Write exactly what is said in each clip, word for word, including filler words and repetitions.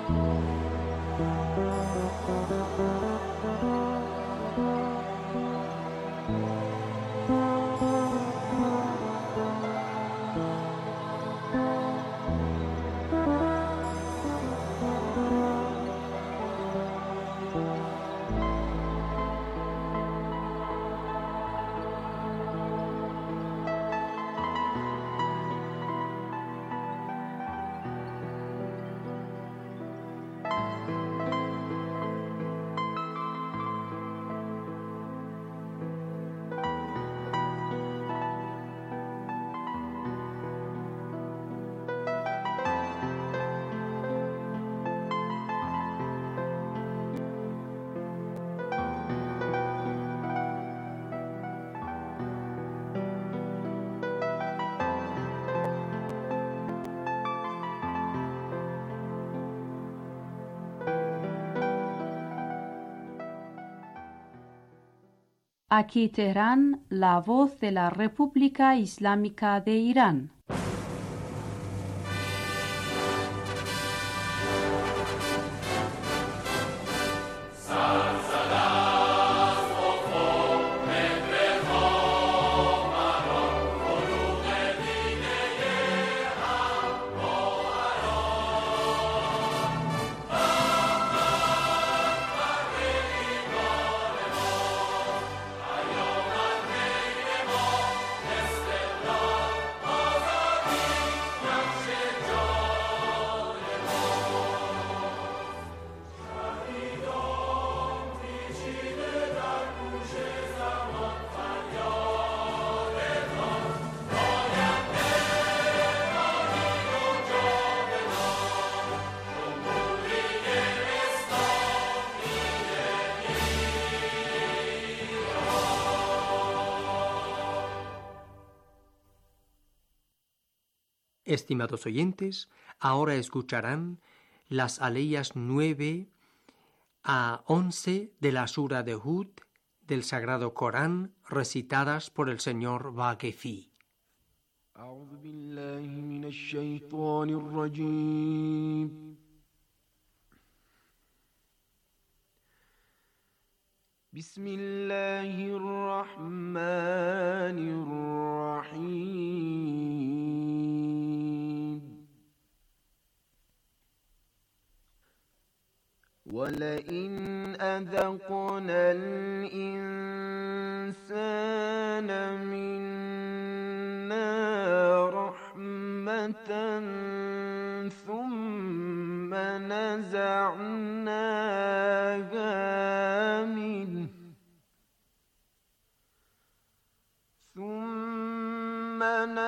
Aquí Teherán, la voz de la República Islámica de Irán. Estimados oyentes, ahora escucharán las aleyas nueve a once de la Sura de Hud del Sagrado Corán, recitadas por el señor Vaquefi. أعوذ بالله من الشيطان الرجيم. بسم الله الرحمن الرحيم. ولئن أذقنا الإنسان منا رحمة ثم نزعناها منه ثم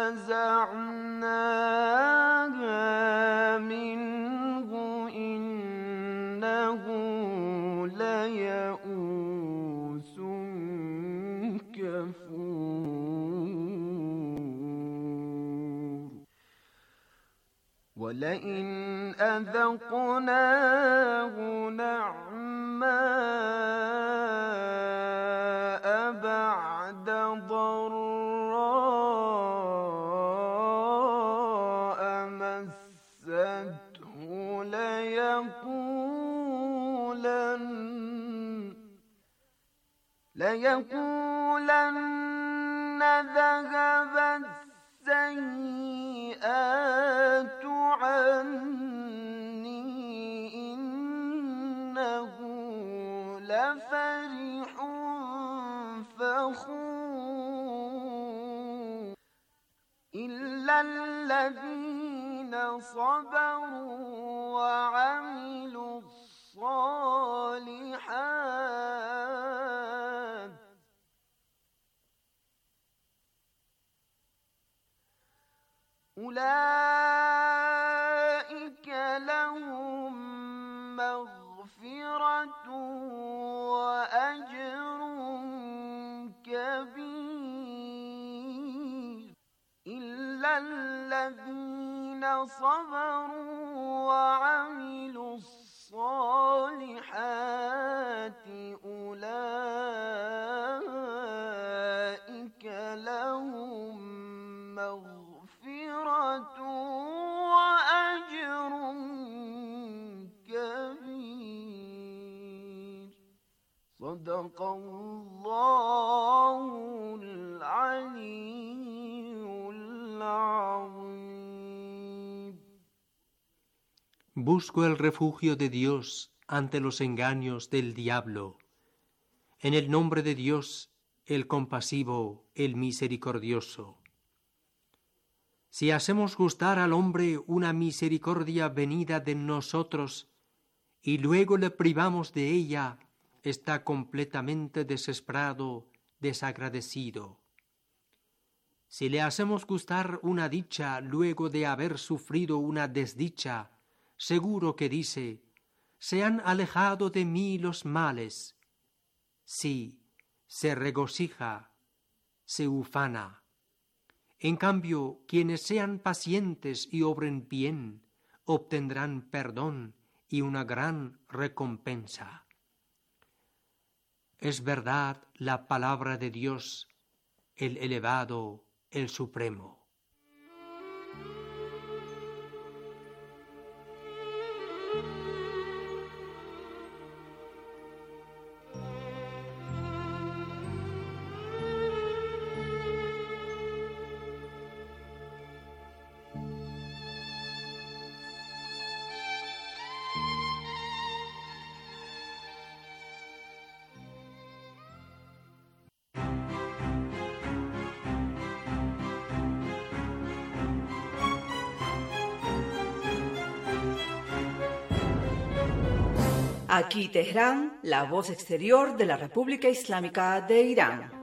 نزعناها منه إنه ليئوس كفور. ولئن أذقناه نعماء بعد ضراء مسته ليقولن ليقولن ذهب السيئات عني إنه لفرح فخور. إلا الذين صبروا وعملوا الصالحات أولئك لهم مغفرة وأجر كبير. إلا الذين صبروا وعملوا الصالحات أولئك لهم مغفرة وأجر صدق الله العلي العظيم. Busco el refugio de Dios ante los engaños del diablo. En el nombre de Dios, el compasivo, el misericordioso. Si hacemos gustar al hombre una misericordia venida de nosotros y luego le privamos de ella, está completamente desesperado, desagradecido. Si le hacemos gustar una dicha luego de haber sufrido una desdicha, seguro que dice: se han alejado de mí los males. Sí, se regocija, se ufana. En cambio, quienes sean pacientes y obren bien, obtendrán perdón y una gran recompensa. Es verdad la palabra de Dios, el elevado, el supremo. Aquí Teherán, la voz exterior de la República Islámica de Irán.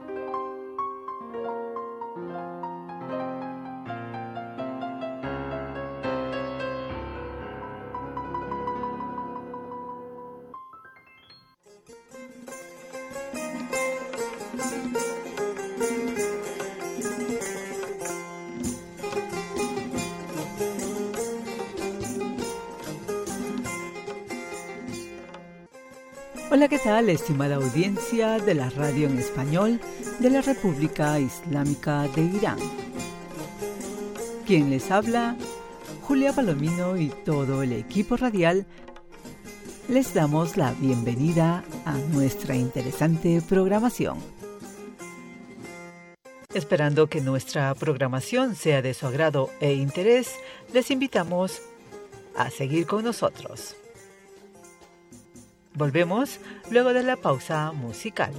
Hola, ¿qué tal, estimada audiencia de la radio en español de la República Islámica de Irán? Quien les habla, Julia Palomino y todo el equipo radial, les damos la bienvenida a nuestra interesante programación. Esperando que nuestra programación sea de su agrado e interés, les invitamos a seguir con nosotros. Volvemos luego de la pausa musical.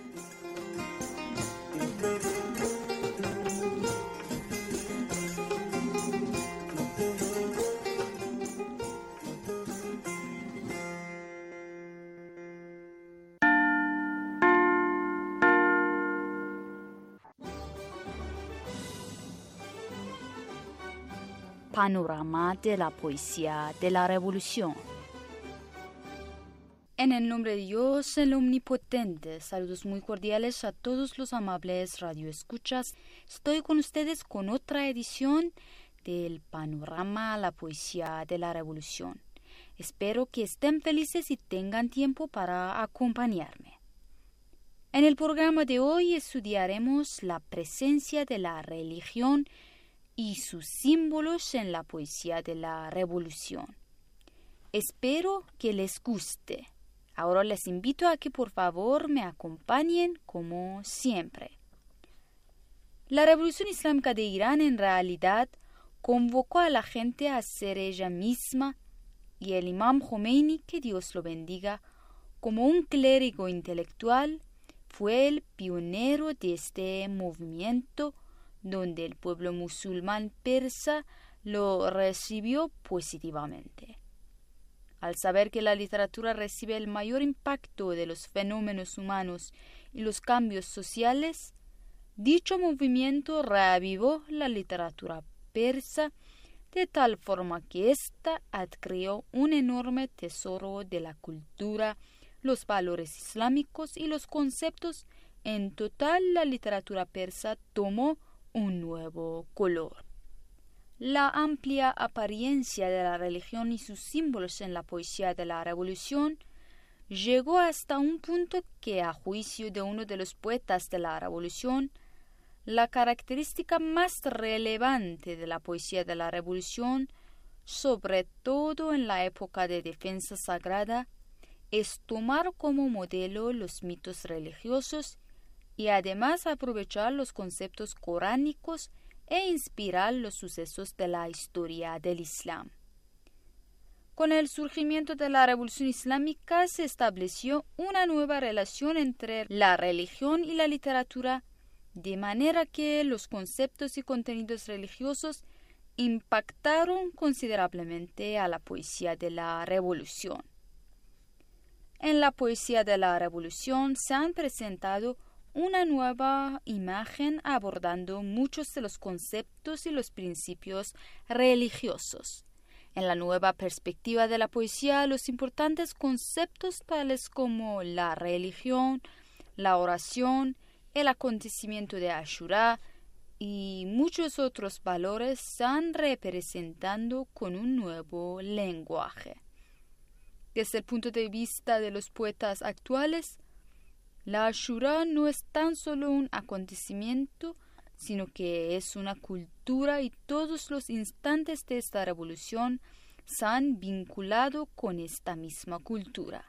Panorama de la poesía de la revolución. En el nombre de Dios, el Omnipotente, saludos muy cordiales a todos los amables radioescuchas. Estoy con ustedes con otra edición del Panorama, la poesía de la revolución. Espero que estén felices y tengan tiempo para acompañarme. En el programa de hoy estudiaremos la presencia de la religión y sus símbolos en la poesía de la revolución. Espero que les guste. Ahora les invito a que por favor me acompañen como siempre. La Revolución Islámica de Irán en realidad convocó a la gente a ser ella misma y el Imam Khomeini, que Dios lo bendiga, como un clérigo intelectual, fue el pionero de este movimiento donde el pueblo musulmán persa lo recibió positivamente. Al saber que la literatura recibe el mayor impacto de los fenómenos humanos y los cambios sociales, dicho movimiento reavivó la literatura persa de tal forma que ésta adquirió un enorme tesoro de la cultura, los valores islámicos y los conceptos. En total, la literatura persa tomó un nuevo color. La amplia apariencia de la religión y sus símbolos en la poesía de la revolución llegó hasta un punto que, a juicio de uno de los poetas de la revolución, la característica más relevante de la poesía de la revolución, sobre todo en la época de defensa sagrada, es tomar como modelo los mitos religiosos y además aprovechar los conceptos coránicos e inspirar los sucesos de la historia del Islam. Con el surgimiento de la Revolución Islámica se estableció una nueva relación entre la religión y la literatura, de manera que los conceptos y contenidos religiosos impactaron considerablemente a la poesía de la Revolución. En la poesía de la Revolución se han presentado una nueva imagen abordando muchos de los conceptos y los principios religiosos. En la nueva perspectiva de la poesía, los importantes conceptos tales como la religión, la oración, el acontecimiento de Ashura y muchos otros valores se han representando con un nuevo lenguaje. Desde el punto de vista de los poetas actuales, la Ashura no es tan solo un acontecimiento, sino que es una cultura y todos los instantes de esta revolución se han vinculado con esta misma cultura.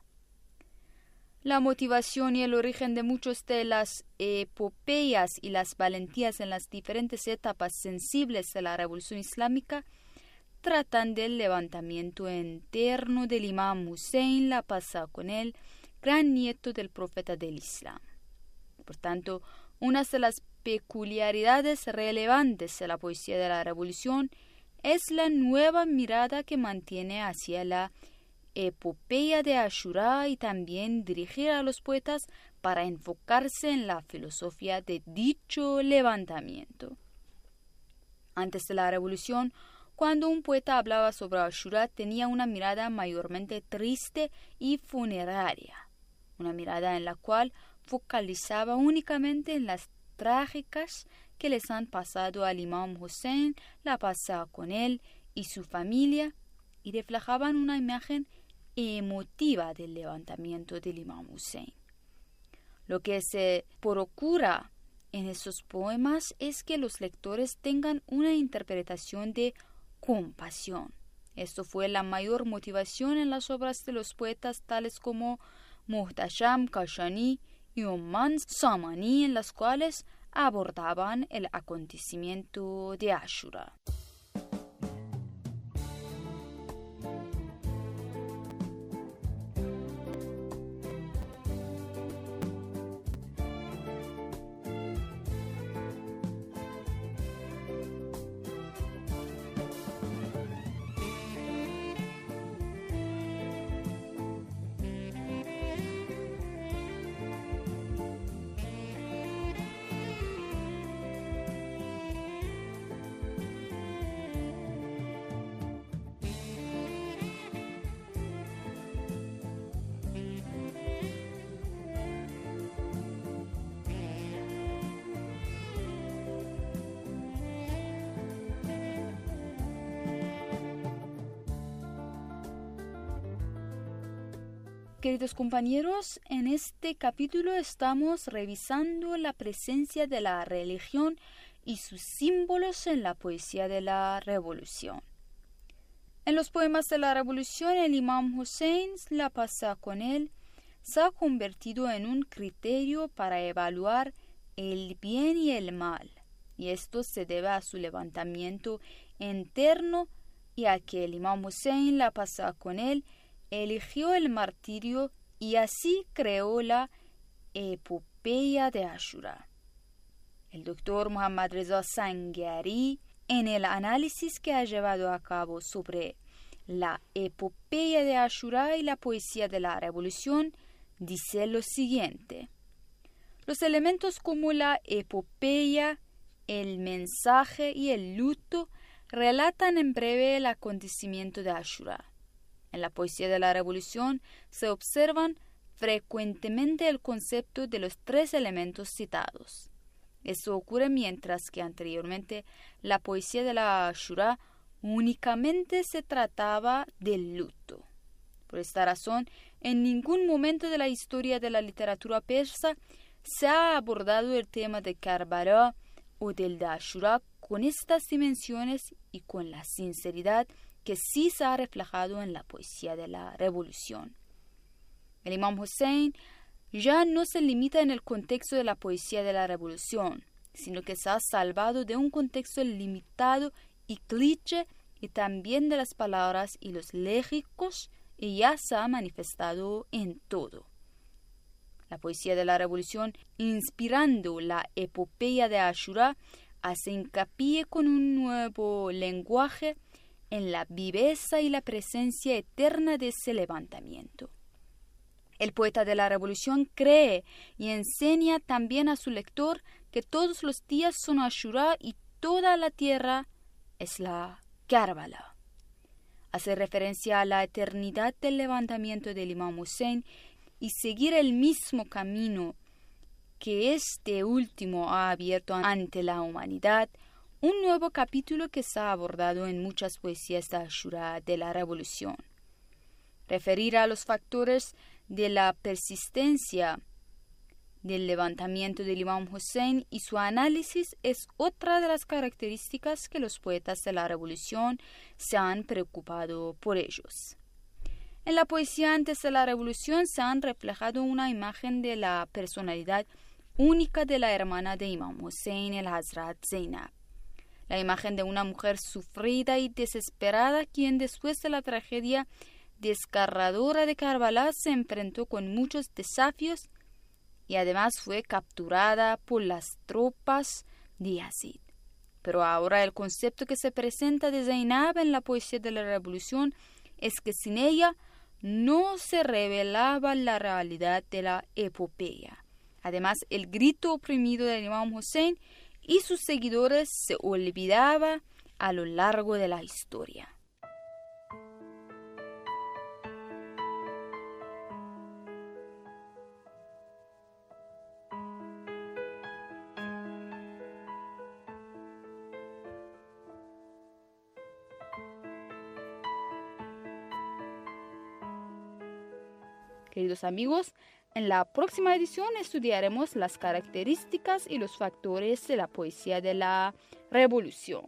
La motivación y el origen de muchas de las epopeyas y las valentías en las diferentes etapas sensibles de la Revolución Islámica tratan del levantamiento interno del Imam Hussein, la paz con él, gran nieto del profeta del Islam. Por tanto, una de las peculiaridades relevantes de la poesía de la Revolución es la nueva mirada que mantiene hacia la epopeya de Ashura y también dirigir a los poetas para enfocarse en la filosofía de dicho levantamiento. Antes de la Revolución, cuando un poeta hablaba sobre Ashura, tenía una mirada mayormente triste y funeraria, una mirada en la cual focalizaba únicamente en las trágicas que les han pasado al Imam Hussein, la paz con él y su familia, y reflejaban una imagen emotiva del levantamiento del Imam Hussein. Lo que se procura en esos poemas es que los lectores tengan una interpretación de compasión. Esto fue la mayor motivación en las obras de los poetas tales como Muhtasham Kashani y Oman Samani, en las cuales abordaban el acontecimiento de Ashura. Queridos compañeros, en este capítulo estamos revisando la presencia de la religión y sus símbolos en la poesía de la Revolución. En los poemas de la Revolución, el Imam Hussein, la paz con él, se ha convertido en un criterio para evaluar el bien y el mal, y esto se debe a su levantamiento interno y a que el Imam Hussein, la paz con él, eligió el martirio y así creó la epopeya de Ashura. El doctor Muhammad Reza Sanghari, en el análisis que ha llevado a cabo sobre la epopeya de Ashura y la poesía de la Revolución, dice lo siguiente: los elementos como la epopeya, el mensaje y el luto relatan en breve el acontecimiento de Ashura. En la poesía de la Revolución se observan frecuentemente el concepto de los tres elementos citados. Esto ocurre mientras que anteriormente la poesía de la Ashura únicamente se trataba del luto. Por esta razón, en ningún momento de la historia de la literatura persa se ha abordado el tema de Karbala o del de Ashura con estas dimensiones y con la sinceridad que sí se ha reflejado en la poesía de la Revolución. El Imam Hussein ya no se limita en el contexto de la poesía de la revolución, sino que se ha salvado de un contexto limitado y cliché y también de las palabras y los léxicos, y ya se ha manifestado en todo. La poesía de la revolución, inspirando la epopeya de Ashura, hace hincapié con un nuevo lenguaje en la viveza y la presencia eterna de ese levantamiento. El poeta de la revolución cree y enseña también a su lector que todos los días son Ashura y toda la tierra es la Karbala. Hace referencia a la eternidad del levantamiento del Imam Hussein y seguir el mismo camino que este último ha abierto ante la humanidad, un nuevo capítulo que se ha abordado en muchas poesías de Ashura de la revolución. Referir a los factores de la persistencia del levantamiento del Imam Hussein y su análisis es otra de las características que los poetas de la revolución se han preocupado por ellos. En la poesía antes de la revolución se han reflejado una imagen de la personalidad única de la hermana de Imam Hussein, el Hazrat Zainab. La imagen de una mujer sufrida y desesperada quien después de la tragedia desgarradora de Karbala se enfrentó con muchos desafíos y además fue capturada por las tropas de Yazid. Pero ahora el concepto que se presenta de Zainab en la poesía de la revolución es que sin ella no se revelaba la realidad de la epopeya. Además, el grito oprimido del Imam Hussein y sus seguidores se olvidaba a lo largo de la historia. Queridos amigos, en la próxima edición estudiaremos las características y los factores de la poesía de la revolución.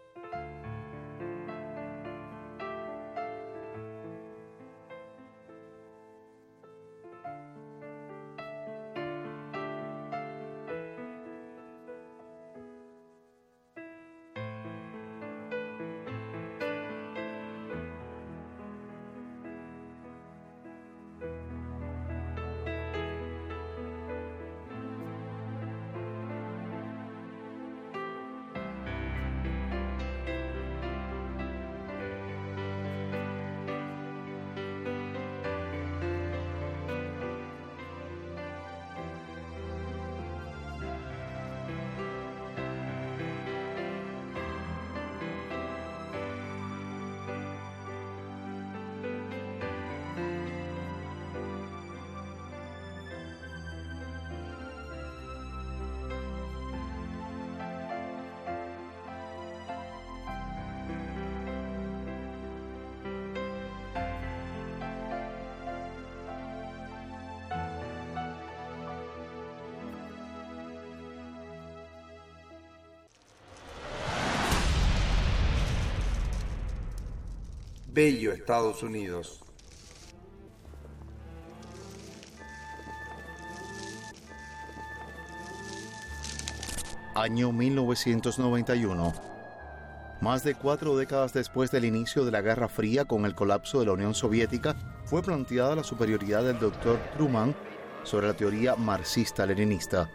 Bello Estados Unidos. Año mil novecientos noventa y uno. Más de cuatro décadas después del inicio de la Guerra Fría con el colapso de la Unión Soviética, fue planteada la superioridad del doctor Truman sobre la teoría marxista-leninista.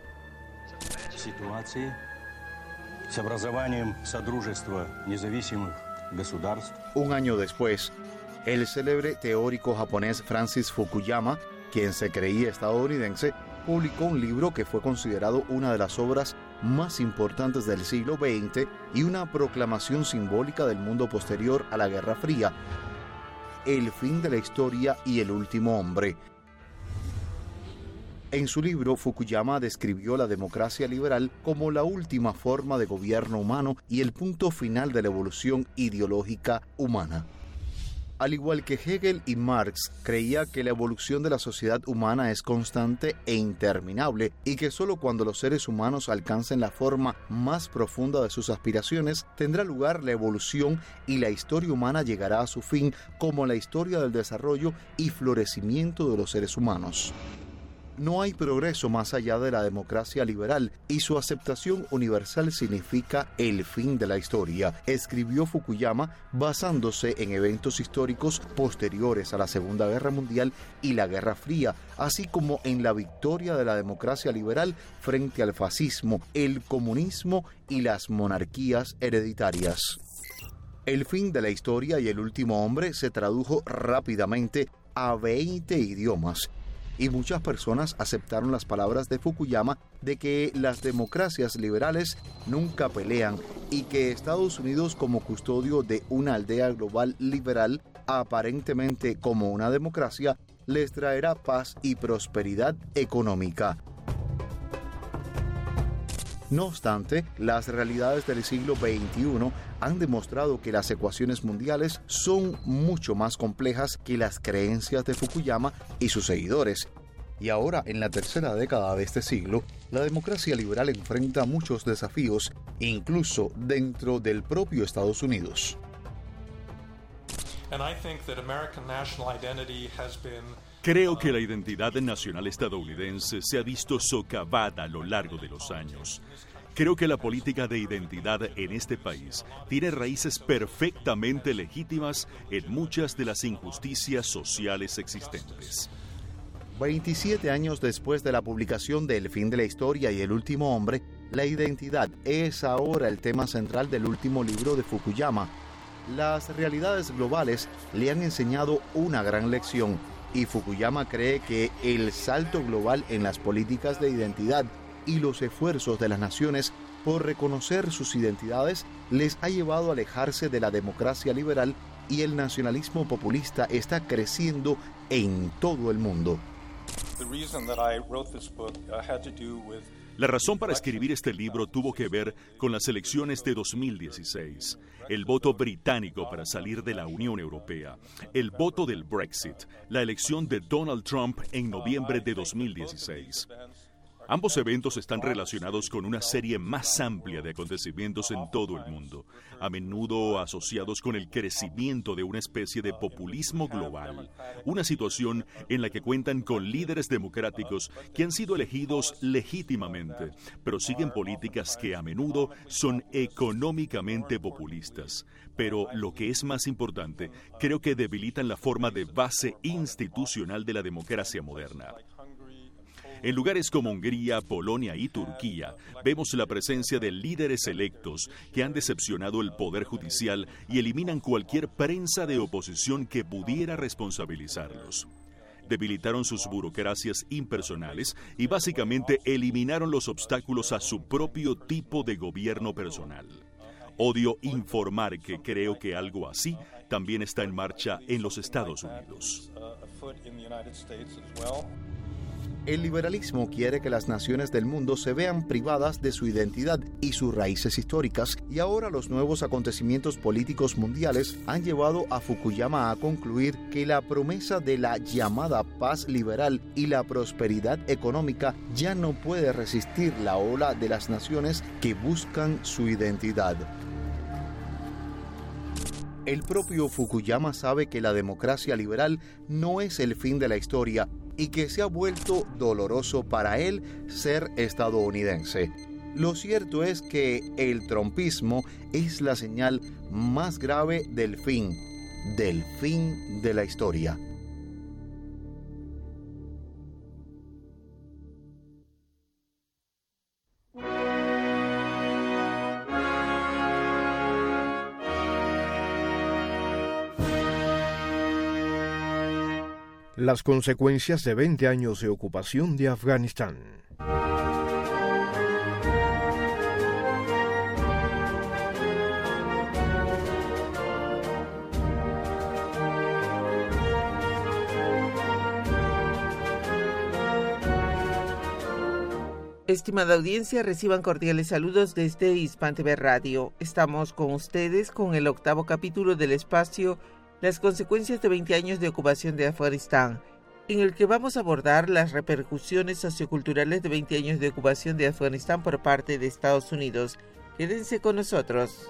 Un año después, el célebre teórico japonés Francis Fukuyama, quien se creía estadounidense, publicó un libro que fue considerado una de las obras más importantes del siglo veinte y una proclamación simbólica del mundo posterior a la Guerra Fría: El fin de la historia y el último hombre. En su libro, Fukuyama describió la democracia liberal como la última forma de gobierno humano y el punto final de la evolución ideológica humana. Al igual que Hegel y Marx, creía que la evolución de la sociedad humana es constante e interminable y que solo cuando los seres humanos alcancen la forma más profunda de sus aspiraciones tendrá lugar la evolución y la historia humana llegará a su fin como la historia del desarrollo y florecimiento de los seres humanos. No hay progreso más allá de la democracia liberal y su aceptación universal significa el fin de la historia, escribió Fukuyama basándose en eventos históricos posteriores a la Segunda Guerra Mundial y la Guerra Fría, así como en la victoria de la democracia liberal frente al fascismo, el comunismo y las monarquías hereditarias. El fin de la historia y el último hombre se tradujo rápidamente a veinte idiomas. Y muchas personas aceptaron las palabras de Fukuyama de que las democracias liberales nunca pelean y que Estados Unidos, como custodio de una aldea global liberal, aparentemente como una democracia, les traerá paz y prosperidad económica. No obstante, las realidades del siglo veintiuno han demostrado que las ecuaciones mundiales son mucho más complejas que las creencias de Fukuyama y sus seguidores. Y ahora, en la tercera década de este siglo, la democracia liberal enfrenta muchos desafíos, incluso dentro del propio Estados Unidos. Creo que la identidad nacional estadounidense se ha visto socavada a lo largo de los años. Creo que la política de identidad en este país tiene raíces perfectamente legítimas en muchas de las injusticias sociales existentes. veintisiete años después de la publicación de El fin de la historia y El último hombre, la identidad es ahora el tema central del último libro de Fukuyama. Las realidades globales le han enseñado una gran lección y Fukuyama cree que el salto global en las políticas de identidad y los esfuerzos de las naciones por reconocer sus identidades les ha llevado a alejarse de la democracia liberal y el nacionalismo populista está creciendo en todo el mundo. La razón para escribir este libro tuvo que ver con las elecciones de dos mil dieciséis, el voto británico para salir de la Unión Europea, el voto del Brexit, la elección de Donald Trump en noviembre de dos mil dieciséis. Ambos eventos están relacionados con una serie más amplia de acontecimientos en todo el mundo, a menudo asociados con el crecimiento de una especie de populismo global, una situación en la que cuentan con líderes democráticos que han sido elegidos legítimamente, pero siguen políticas que a menudo son económicamente populistas. Pero lo que es más importante, creo que debilitan la forma de base institucional de la democracia moderna. En lugares como Hungría, Polonia y Turquía, vemos la presencia de líderes electos que han decepcionado el poder judicial y eliminan cualquier prensa de oposición que pudiera responsabilizarlos. Debilitaron sus burocracias impersonales y básicamente eliminaron los obstáculos a su propio tipo de gobierno personal. Odio informar que creo que algo así también está en marcha en los Estados Unidos. El liberalismo quiere que las naciones del mundo se vean privadas de su identidad y sus raíces históricas, y ahora los nuevos acontecimientos políticos mundiales han llevado a Fukuyama a concluir que la promesa de la llamada paz liberal y la prosperidad económica ya no puede resistir la ola de las naciones que buscan su identidad. El propio Fukuyama sabe que la democracia liberal no es el fin de la historia y que se ha vuelto doloroso para él ser estadounidense. Lo cierto es que el trumpismo es la señal más grave del fin, del fin de la historia. Las consecuencias de veinte años de ocupación de Afganistán. Estimada audiencia, reciban cordiales saludos desde Hispan T V Radio. Estamos con ustedes con el octavo capítulo del espacio las consecuencias de veinte años de ocupación de Afganistán, en el que vamos a abordar las repercusiones socioculturales de veinte años de ocupación de Afganistán por parte de Estados Unidos. Quédense con nosotros.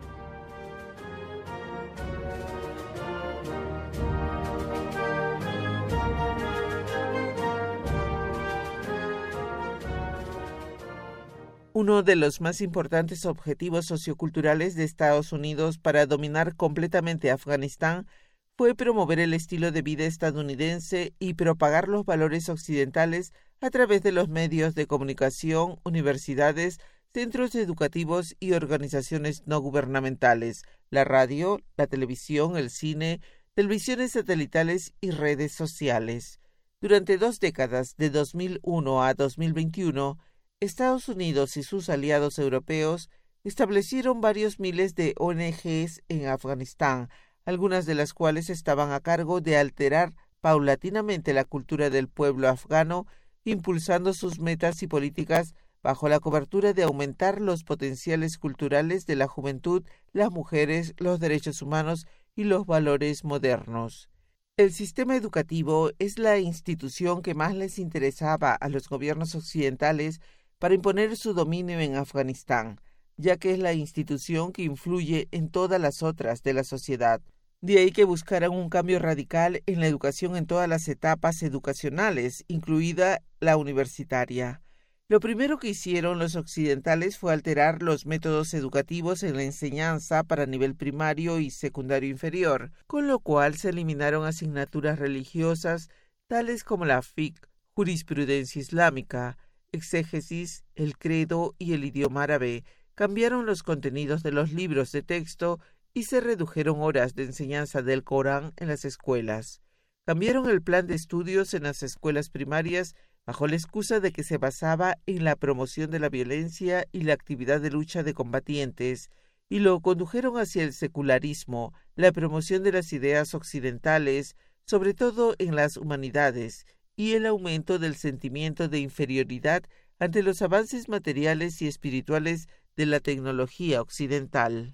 Uno de los más importantes objetivos socioculturales de Estados Unidos para dominar completamente Afganistán fue promover el estilo de vida estadounidense y propagar los valores occidentales a través de los medios de comunicación, universidades, centros educativos y organizaciones no gubernamentales, la radio, la televisión, el cine, televisiones satelitales y redes sociales. Durante dos décadas, de dos mil uno a dos mil veintiuno, Estados Unidos y sus aliados europeos establecieron varios miles de O N Ges en Afganistán, algunas de las cuales estaban a cargo de alterar paulatinamente la cultura del pueblo afgano, impulsando sus metas y políticas bajo la cobertura de aumentar los potenciales culturales de la juventud, las mujeres, los derechos humanos y los valores modernos. El sistema educativo es la institución que más les interesaba a los gobiernos occidentales para imponer su dominio en Afganistán, ya que es la institución que influye en todas las otras de la sociedad. De ahí que buscaran un cambio radical en la educación en todas las etapas educacionales, incluida la universitaria. Lo primero que hicieron los occidentales fue alterar los métodos educativos en la enseñanza para nivel primario y secundario inferior, con lo cual se eliminaron asignaturas religiosas tales como la fiqh, jurisprudencia islámica, exégesis, el credo y el idioma árabe, cambiaron los contenidos de los libros de texto y se redujeron horas de enseñanza del Corán en las escuelas. Cambiaron el plan de estudios en las escuelas primarias bajo la excusa de que se basaba en la promoción de la violencia y la actividad de lucha de combatientes, y lo condujeron hacia el secularismo, la promoción de las ideas occidentales, sobre todo en las humanidades, y el aumento del sentimiento de inferioridad ante los avances materiales y espirituales de la tecnología occidental.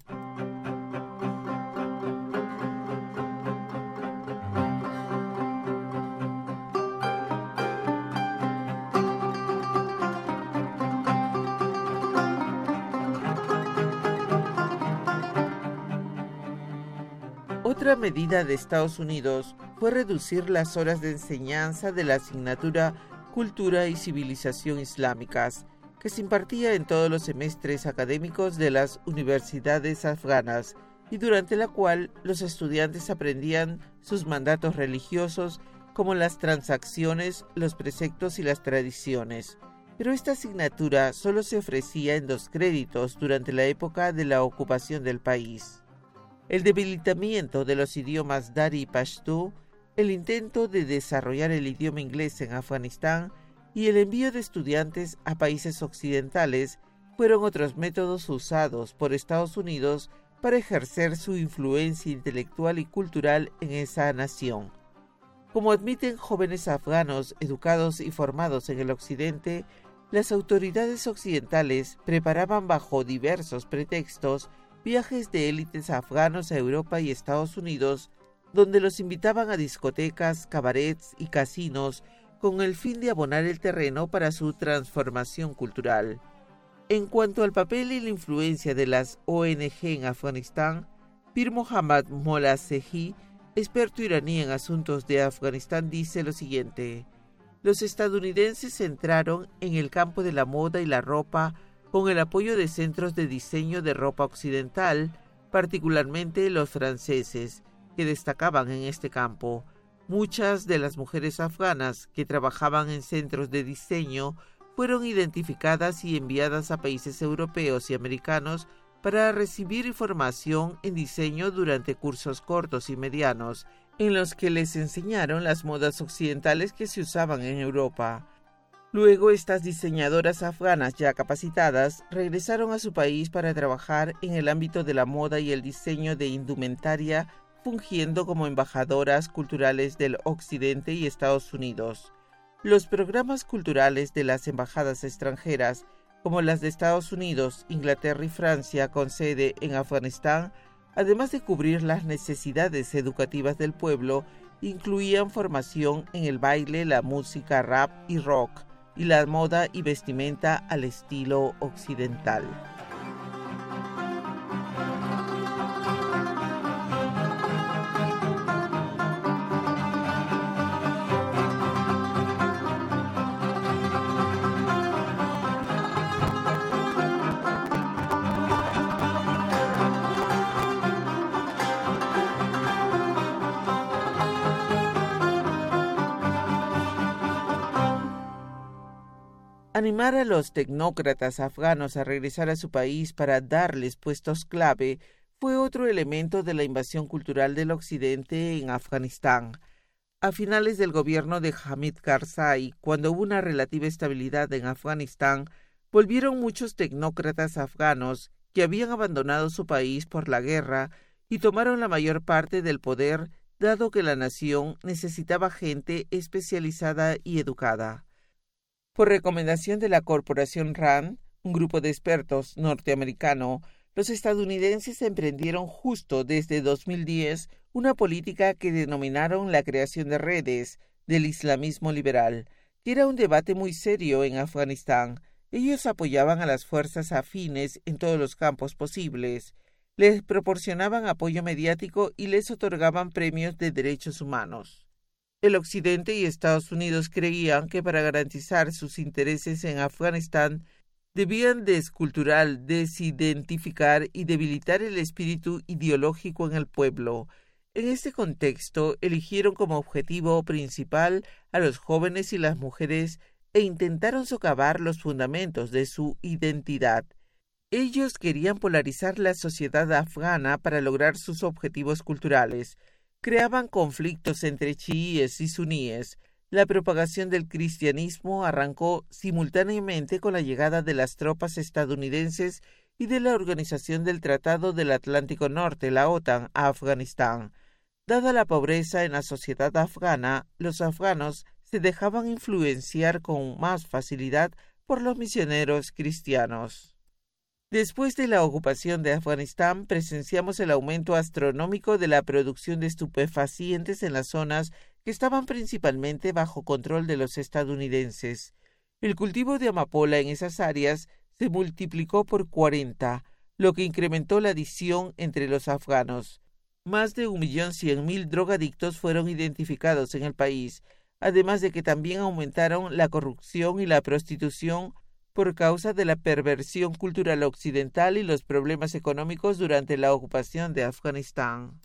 Otra medida de Estados Unidos fue reducir las horas de enseñanza de la asignatura Cultura y Civilización Islámicas, que se impartía en todos los semestres académicos de las universidades afganas y durante la cual los estudiantes aprendían sus mandatos religiosos como las transacciones, los preceptos y las tradiciones. Pero esta asignatura solo se ofrecía en dos créditos durante la época de la ocupación del país. El debilitamiento de los idiomas Dari y Pashto, el intento de desarrollar el idioma inglés en Afganistán y el envío de estudiantes a países occidentales fueron otros métodos usados por Estados Unidos para ejercer su influencia intelectual y cultural en esa nación. Como admiten jóvenes afganos educados y formados en el occidente, las autoridades occidentales preparaban bajo diversos pretextos viajes de élites afganos a Europa y Estados Unidos, donde los invitaban a discotecas, cabarets y casinos con el fin de abonar el terreno para su transformación cultural. En cuanto al papel y la influencia de las O N Ge en Afganistán, Pir Mohammad Molassehi, experto iraní en asuntos de Afganistán, dice lo siguiente: los estadounidenses entraron en el campo de la moda y la ropa con el apoyo de centros de diseño de ropa occidental, particularmente los franceses, que destacaban en este campo. Muchas de las mujeres afganas que trabajaban en centros de diseño fueron identificadas y enviadas a países europeos y americanos para recibir información en diseño durante cursos cortos y medianos, en los que les enseñaron las modas occidentales que se usaban en Europa. Luego, estas diseñadoras afganas ya capacitadas regresaron a su país para trabajar en el ámbito de la moda y el diseño de indumentaria, fungiendo como embajadoras culturales del Occidente y Estados Unidos. Los programas culturales de las embajadas extranjeras, como las de Estados Unidos, Inglaterra y Francia, con sede en Afganistán, además de cubrir las necesidades educativas del pueblo, incluían formación en el baile, la música rap y rock, y la moda y vestimenta al estilo occidental. Animar a los tecnócratas afganos a regresar a su país para darles puestos clave fue otro elemento de la invasión cultural del Occidente en Afganistán. A finales del gobierno de Hamid Karzai, cuando hubo una relativa estabilidad en Afganistán, volvieron muchos tecnócratas afganos que habían abandonado su país por la guerra y tomaron la mayor parte del poder, dado que la nación necesitaba gente especializada y educada. Por recomendación de la Corporación RAND, un grupo de expertos norteamericano, los estadounidenses emprendieron justo desde dos mil diez una política que denominaron la creación de redes del islamismo liberal, que era un debate muy serio en Afganistán. Ellos apoyaban a las fuerzas afines en todos los campos posibles, les proporcionaban apoyo mediático y les otorgaban premios de derechos humanos. El Occidente y Estados Unidos creían que para garantizar sus intereses en Afganistán debían desculturar, desidentificar y debilitar el espíritu ideológico en el pueblo. En este contexto, eligieron como objetivo principal a los jóvenes y las mujeres e intentaron socavar los fundamentos de su identidad. Ellos querían polarizar la sociedad afgana para lograr sus objetivos culturales. Creaban conflictos entre chiíes y suníes. La propagación del cristianismo arrancó simultáneamente con la llegada de las tropas estadounidenses y de la Organización del Tratado del Atlántico Norte, la OTAN, a Afganistán. Dada la pobreza en la sociedad afgana, los afganos se dejaban influenciar con más facilidad por los misioneros cristianos. Después de la ocupación de Afganistán, presenciamos el aumento astronómico de la producción de estupefacientes en las zonas que estaban principalmente bajo control de los estadounidenses. El cultivo de amapola en esas áreas se multiplicó por cuarenta, lo que incrementó la adicción entre los afganos. Más de un millón cien mil drogadictos fueron identificados en el país, además de que también aumentaron la corrupción y la prostitución por causa de la perversión cultural occidental y los problemas económicos durante la ocupación de Afganistán.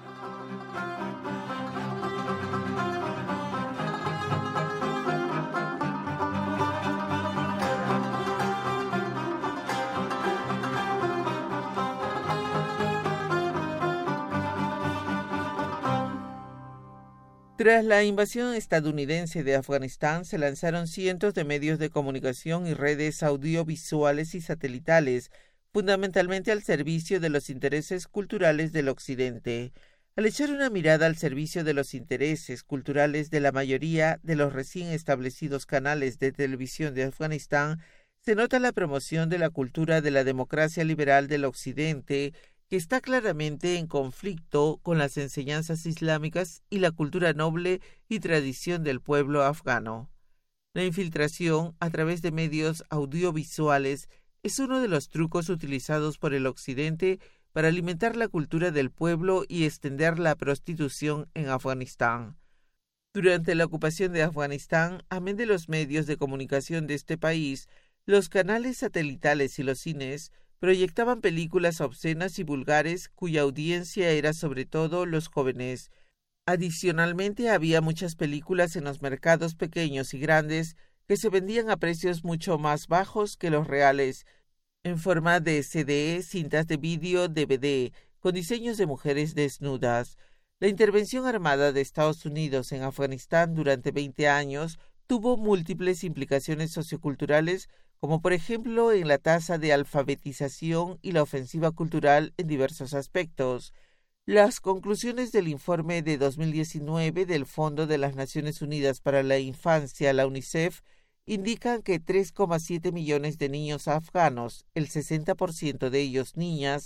Tras la invasión estadounidense de Afganistán, se lanzaron cientos de medios de comunicación y redes audiovisuales y satelitales, fundamentalmente al servicio de los intereses culturales del Occidente. Al echar una mirada al servicio de los intereses culturales de la mayoría de los recién establecidos canales de televisión de Afganistán, se nota la promoción de la cultura de la democracia liberal del Occidente, que está claramente en conflicto con las enseñanzas islámicas y la cultura noble y tradición del pueblo afgano. La infiltración a través de medios audiovisuales es uno de los trucos utilizados por el Occidente para alimentar la cultura del pueblo y extender la prostitución en Afganistán. Durante la ocupación de Afganistán, amén de los medios de comunicación de este país, los canales satelitales y los cines proyectaban películas obscenas y vulgares cuya audiencia era sobre todo los jóvenes. Adicionalmente, había muchas películas en los mercados pequeños y grandes que se vendían a precios mucho más bajos que los reales, en forma de C D, cintas de vídeo, D V D, con diseños de mujeres desnudas. La intervención armada de Estados Unidos en Afganistán durante veinte años tuvo múltiples implicaciones socioculturales, como por ejemplo en la tasa de alfabetización y la ofensiva cultural en diversos aspectos. Las conclusiones del informe de dos mil diecinueve del Fondo de las Naciones Unidas para la Infancia, la UNICEF, indican que tres coma siete millones de niños afganos, el sesenta por ciento de ellos niñas,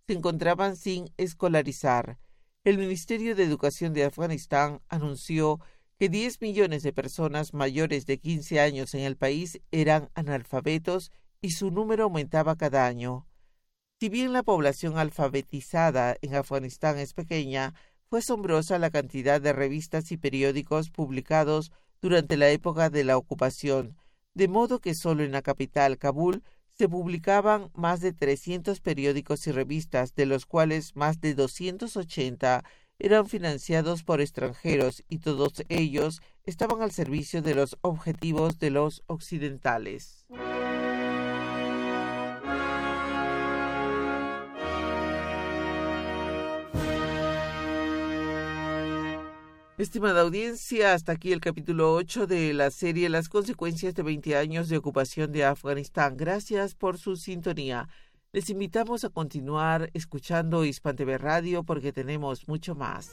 se encontraban sin escolarizar. El Ministerio de Educación de Afganistán anunció que diez millones de personas mayores de quince años en el país eran analfabetos y su número aumentaba cada año. Si bien la población alfabetizada en Afganistán es pequeña, fue asombrosa la cantidad de revistas y periódicos publicados durante la época de la ocupación, de modo que solo en la capital, Kabul, se publicaban más de trescientos periódicos y revistas, de los cuales más de doscientos ochenta eran financiados por extranjeros y todos ellos estaban al servicio de los objetivos de los occidentales. Estimada audiencia, hasta aquí el capítulo ocho de la serie Las consecuencias de veinte años de ocupación de Afganistán. Gracias por su sintonía. Les invitamos a continuar escuchando Hispan T V Radio porque tenemos mucho más.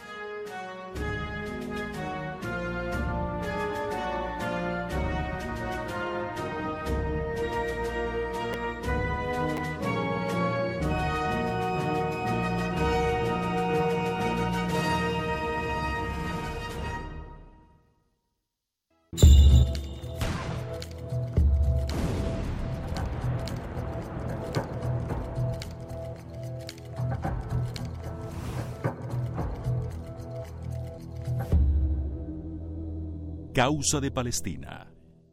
Causa de Palestina.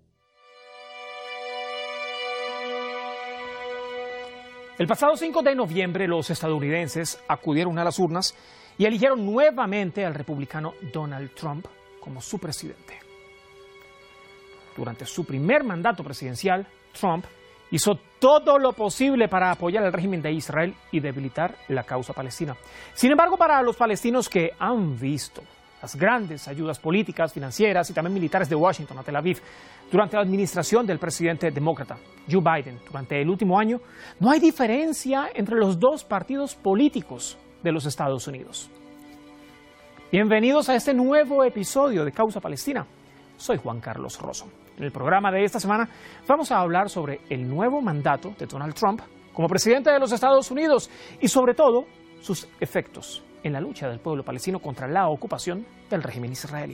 El pasado cinco de noviembre los estadounidenses acudieron a las urnas y eligieron nuevamente al republicano Donald Trump como su presidente. Durante su primer mandato presidencial, Trump hizo todo lo posible para apoyar al régimen de Israel y debilitar la causa palestina. Sin embargo, para los palestinos que han visto las grandes ayudas políticas, financieras y también militares de Washington a Tel Aviv durante la administración del presidente demócrata Joe Biden durante el último año, no hay diferencia entre los dos partidos políticos de los Estados Unidos. Bienvenidos a este nuevo episodio de Causa Palestina. Soy Juan Carlos Rosso. En el programa de esta semana vamos a hablar sobre el nuevo mandato de Donald Trump como presidente de los Estados Unidos y sobre todo sus efectos en la lucha del pueblo palestino contra la ocupación del régimen israelí.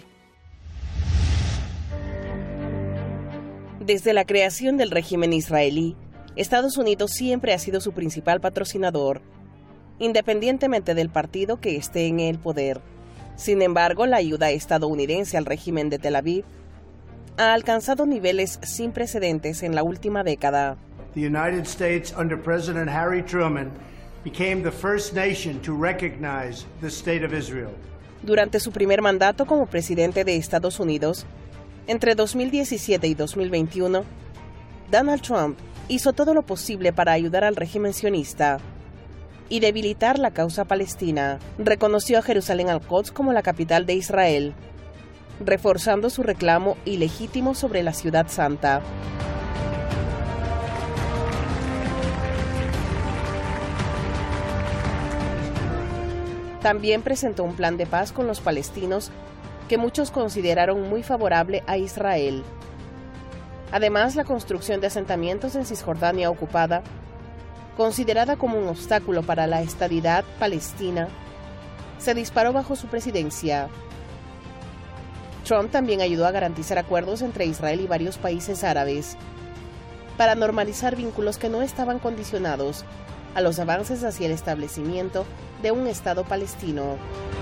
Desde la creación del régimen israelí, Estados Unidos siempre ha sido su principal patrocinador, independientemente del partido que esté en el poder. Sin embargo, la ayuda estadounidense al régimen de Tel Aviv ha alcanzado niveles sin precedentes en la última década. The United States under President Harry Truman became the first nation to recognize the state of Israel. Durante su primer mandato como presidente de Estados Unidos, entre dos mil diecisiete y dos mil veintiuno, Donald Trump hizo todo lo posible para ayudar al régimen sionista y debilitar la causa palestina. Reconoció a Jerusalén al-Quds como la capital de Israel, reforzando su reclamo ilegítimo sobre la ciudad santa. También presentó un plan de paz con los palestinos que muchos consideraron muy favorable a Israel. Además, la construcción de asentamientos en Cisjordania ocupada, considerada como un obstáculo para la estadidad palestina, se disparó bajo su presidencia. Trump también ayudó a garantizar acuerdos entre Israel y varios países árabes para normalizar vínculos que no estaban condicionados a los avances hacia el establecimiento de un Estado palestino.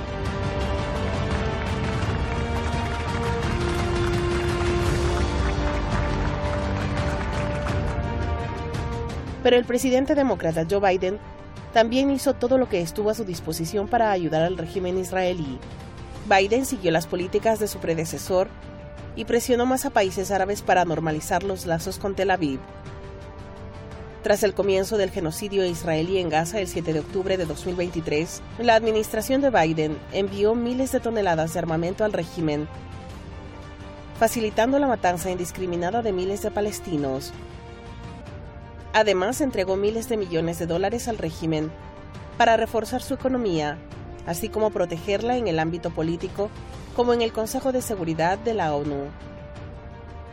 Pero el presidente demócrata Joe Biden también hizo todo lo que estuvo a su disposición para ayudar al régimen israelí. Biden siguió las políticas de su predecesor y presionó más a países árabes para normalizar los lazos con Tel Aviv. Tras el comienzo del genocidio israelí en Gaza el siete de octubre de dos mil veintitrés, la administración de Biden envió miles de toneladas de armamento al régimen, facilitando la matanza indiscriminada de miles de palestinos. Además, entregó miles de millones de dólares al régimen para reforzar su economía, así como protegerla en el ámbito político, como en el Consejo de Seguridad de la ONU.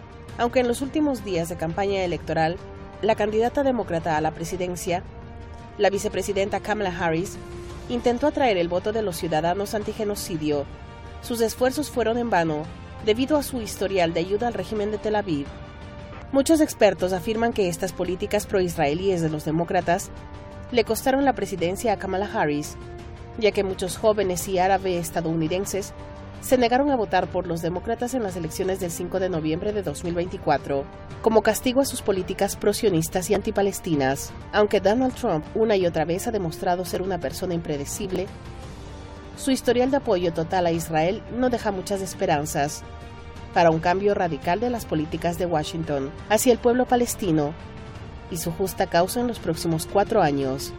Aunque en los últimos días de campaña electoral, la candidata demócrata a la presidencia La vicepresidenta Kamala Harris intentó atraer el voto de los ciudadanos antigenocidio. Sus esfuerzos fueron en vano debido a su historial de ayuda al régimen de Tel Aviv. Muchos expertos afirman que estas políticas proisraelíes de los demócratas le costaron la presidencia a Kamala Harris, ya que muchos jóvenes y árabes estadounidenses se negaron a votar por los demócratas en las elecciones del cinco de noviembre de dos mil veinticuatro, como castigo a sus políticas prosionistas y antipalestinas. Aunque Donald Trump una y otra vez ha demostrado ser una persona impredecible, su historial de apoyo total a Israel no deja muchas esperanzas para un cambio radical de las políticas de Washington hacia el pueblo palestino y su justa causa en los próximos cuatro años.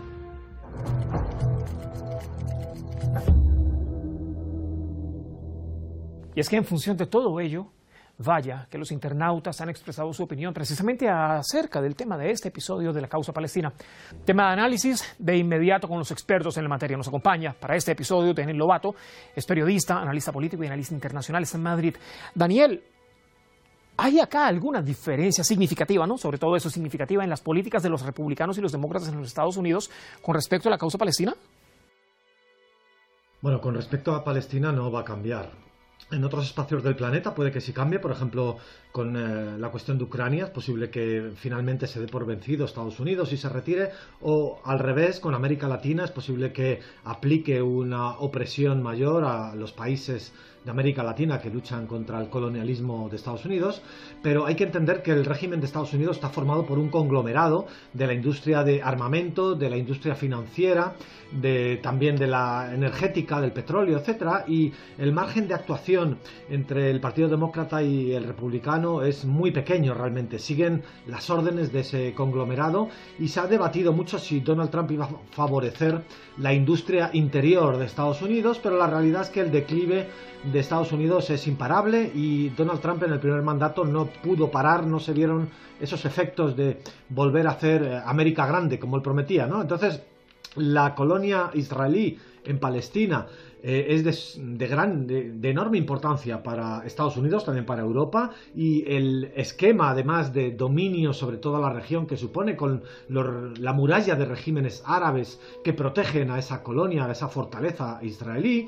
Y es que en función de todo ello, vaya que los internautas han expresado su opinión precisamente acerca del tema de este episodio de la causa palestina. Tema de análisis de inmediato con los expertos en la materia. Nos acompaña para este episodio Daniel Lobato, es periodista, analista político y analista internacional, está en Madrid. Daniel, ¿hay acá alguna diferencia significativa, ¿no? Sobre todo eso significativa en las políticas de los republicanos y los demócratas en los Estados Unidos con respecto a la causa palestina? Bueno, con respecto a Palestina no va a cambiar. En otros espacios del planeta puede que sí cambie, por ejemplo, con eh, la cuestión de Ucrania, es posible que finalmente se dé por vencido Estados Unidos y se retire, o al revés, con América Latina es posible que aplique una opresión mayor a los países de América Latina que luchan contra el colonialismo de Estados Unidos, pero hay que entender que el régimen de Estados Unidos está formado por un conglomerado de la industria de armamento, de la industria financiera, de, también de la energética, del petróleo, etcétera, y el margen de actuación entre el Partido Demócrata y el Republicano es muy pequeño realmente. Siguen las órdenes de ese conglomerado y se ha debatido mucho si Donald Trump iba a favorecer la industria interior de Estados Unidos, pero la realidad es que el declive de Estados Unidos es imparable y Donald Trump en el primer mandato no pudo parar, no se vieron esos efectos de volver a hacer América grande como él prometía, ¿no? Entonces, la colonia israelí en Palestina eh, es de, de gran, de, de enorme importancia para Estados Unidos, también para Europa, y el esquema además de dominio sobre toda la región que supone con los, la muralla de regímenes árabes que protegen a esa colonia, a esa fortaleza israelí,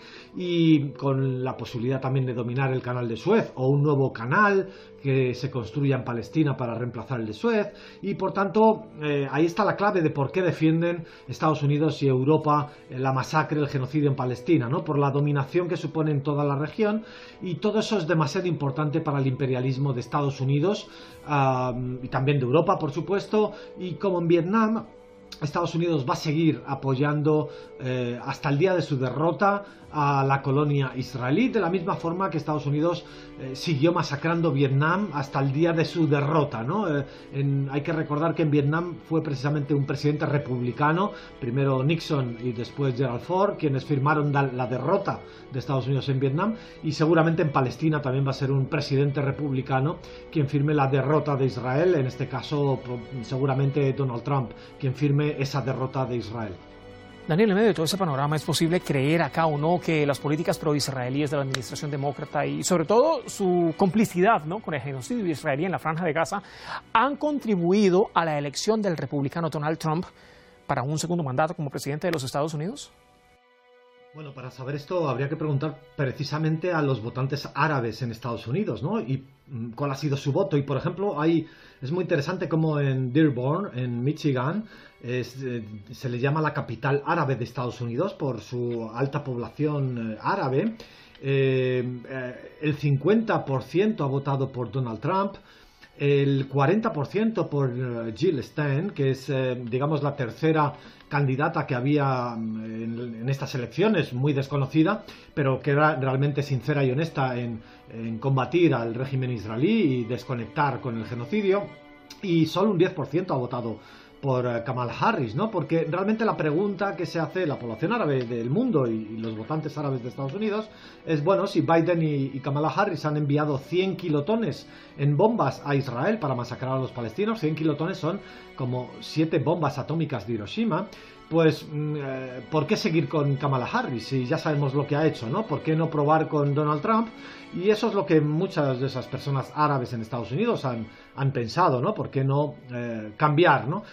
y con la posibilidad también de dominar el canal de Suez o un nuevo canal que se construya en Palestina para reemplazar el de Suez, y por tanto eh, ahí está la clave de por qué defienden Estados Unidos y Europa eh, la masacre, el genocidio en Palestina, ¿no? Por la dominación que supone en toda la región, y todo eso es demasiado importante para el imperialismo de Estados Unidos uh, y también de Europa, por supuesto, y como en Vietnam, Estados Unidos va a seguir apoyando eh, hasta el día de su derrota a la colonia israelí, de la misma forma que Estados Unidos eh, siguió masacrando Vietnam hasta el día de su derrota, ¿no? Eh, en, hay que recordar que en Vietnam fue precisamente un presidente republicano, primero Nixon y después Gerald Ford, quienes firmaron la, la derrota de Estados Unidos en Vietnam, y seguramente en Palestina también va a ser un presidente republicano quien firme la derrota de Israel, en este caso seguramente Donald Trump, quien firme esa derrota de Israel. Daniel, en medio de todo ese panorama, ¿es posible creer acá o no que las políticas pro-israelíes de la administración demócrata y sobre todo su complicidad, ¿no?, con el genocidio israelí en la Franja de Gaza han contribuido a la elección del republicano Donald Trump para un segundo mandato como presidente de los Estados Unidos? Bueno, para saber esto habría que preguntar precisamente a los votantes árabes en Estados Unidos, ¿no? Y cuál ha sido su voto. Y, por ejemplo, hay, es muy interesante como en Dearborn, en Michigan, es, eh, se le llama la capital árabe de Estados Unidos por su alta población eh, árabe. Eh, eh, el cincuenta por ciento ha votado por Donald Trump, el cuarenta por ciento por uh, Jill Stein, que es, eh, digamos, la tercera candidata que había en, en estas elecciones, muy desconocida, pero que era realmente sincera y honesta en, en combatir al régimen israelí y desconectar con el genocidio, y solo un diez por ciento ha votado por Kamala Harris, ¿no? Porque realmente la pregunta que se hace la población árabe del mundo y, y los votantes árabes de Estados Unidos es, bueno, si Biden y, y Kamala Harris han enviado cien kilotones en bombas a Israel para masacrar a los palestinos, cien kilotones son como siete bombas atómicas de Hiroshima, pues eh, ¿por qué seguir con Kamala Harris si ya sabemos lo que ha hecho, ¿no? ¿Por qué no probar con Donald Trump? Y eso es lo que muchas de esas personas árabes en Estados Unidos han, han pensado, ¿no? ¿Por qué no eh, cambiar, ¿no?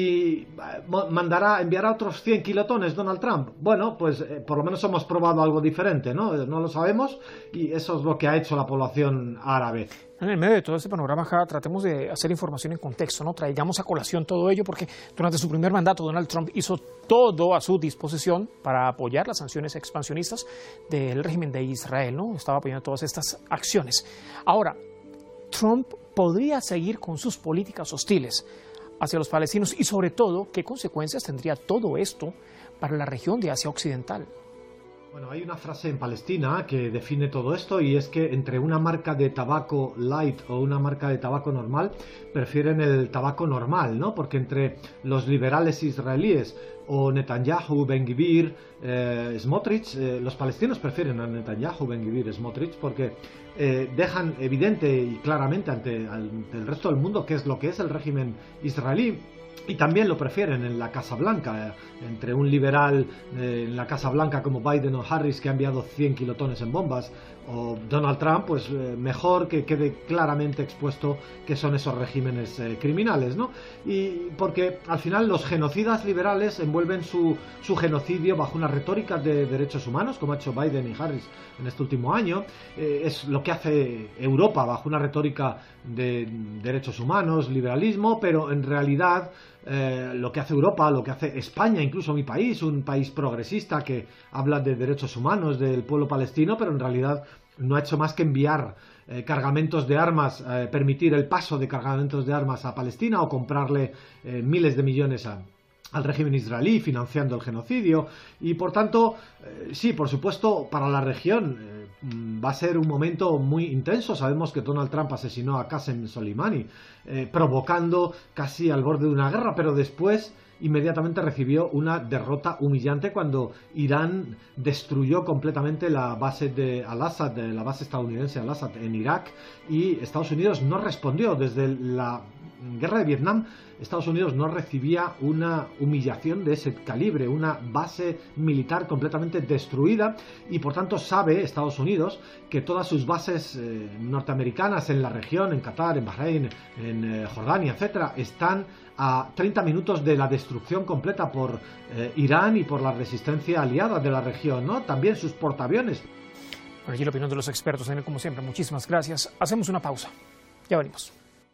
Y mandará, enviará otros cien kilotones Donald Trump. Bueno, pues eh, por lo menos hemos probado algo diferente, ¿no? No lo sabemos y eso es lo que ha hecho la población árabe. En el medio de todo este panorama acá, tratemos de hacer información en contexto, ¿no? Traigamos a colación todo ello porque durante su primer mandato Donald Trump hizo todo a su disposición para apoyar las sanciones expansionistas del régimen de Israel, ¿no? Estaba apoyando todas estas acciones. Ahora, Trump podría seguir con sus políticas hostiles hacia los palestinos y sobre todo, ¿qué consecuencias tendría todo esto para la región de Asia Occidental? Bueno, hay una frase en Palestina que define todo esto y es que entre una marca de tabaco light o una marca de tabaco normal prefieren el tabaco normal, ¿no? Porque entre los liberales israelíes o Netanyahu, Ben-Gvir, eh, Smotrich, eh, los palestinos prefieren a Netanyahu, Ben-Gvir, Smotrich porque eh, dejan evidente y claramente ante, ante el resto del mundo qué es lo que es el régimen israelí. Y también lo prefieren en la Casa Blanca, eh, entre un liberal eh, en la Casa Blanca como Biden o Harris que ha enviado cien kilotones en bombas, o Donald Trump, pues eh, mejor que quede claramente expuesto que son esos regímenes eh, criminales, ¿no? Y porque al final los genocidas liberales envuelven su, su genocidio bajo una retórica de derechos humanos, como ha hecho Biden y Harris en este último año. Eh, es lo que hace Europa bajo una retórica de derechos humanos, liberalismo, pero en realidad Eh, lo que hace Europa, lo que hace España, incluso mi país, un país progresista que habla de derechos humanos del pueblo palestino, pero en realidad no ha hecho más que enviar eh, cargamentos de armas, eh, permitir el paso de cargamentos de armas a Palestina o comprarle eh, miles de millones a al régimen israelí, financiando el genocidio. Y por tanto, eh, sí, por supuesto, para la región eh, va a ser un momento muy intenso. Sabemos que Donald Trump asesinó a Qasem Soleimani, eh, provocando casi al borde de una guerra, pero después inmediatamente recibió una derrota humillante cuando Irán destruyó completamente la base de Al-Assad, la base estadounidense Al-Assad en Irak, y Estados Unidos no respondió. Desde la guerra de Vietnam, Estados Unidos no recibía una humillación de ese calibre, una base militar completamente destruida, y por tanto sabe Estados Unidos que todas sus bases eh, norteamericanas en la región, en Qatar, en Bahrein, en eh, Jordania, etcétera, están a treinta minutos de la destrucción completa por eh, Irán y por la resistencia aliada de la región, ¿no? También sus portaaviones. Por aquí la opinión de los expertos, Daniel, como siempre, muchísimas gracias. Hacemos una pausa. Ya venimos.